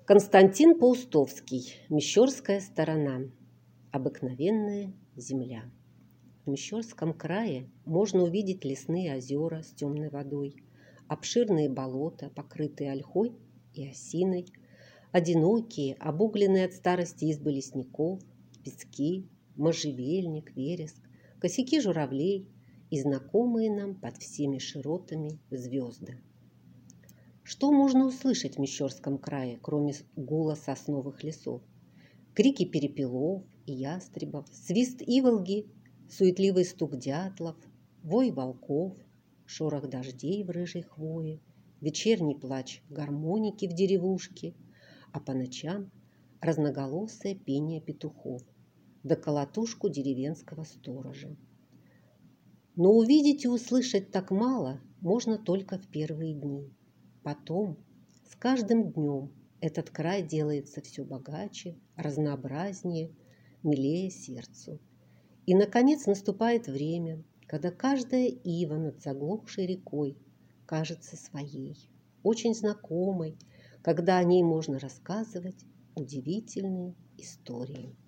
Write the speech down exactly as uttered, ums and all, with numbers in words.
Константин Паустовский. Мещерская сторона. Обыкновенная земля. В Мещерском крае можно увидеть лесные озера с темной водой, обширные болота, покрытые ольхой и осиной, одинокие, обугленные от старости избы лесников, пески, можжевельник, вереск, косяки журавлей и знакомые нам под всеми широтами звезды. Что можно услышать в Мещерском крае, кроме гула сосновых лесов? Крики перепелов и ястребов, свист иволги, суетливый стук дятлов, вой волков, шорох дождей в рыжей хвое, вечерний плач гармоники в деревушке, а по ночам разноголосое пение петухов да колотушку деревенского сторожа. Но увидеть и услышать так мало можно только в первые дни. Потом, с каждым днем, этот край делается все богаче, разнообразнее, милее сердцу. И, наконец, наступает время, когда каждая ива над заглохшей рекой кажется своей, очень знакомой, когда о ней можно рассказывать удивительные истории.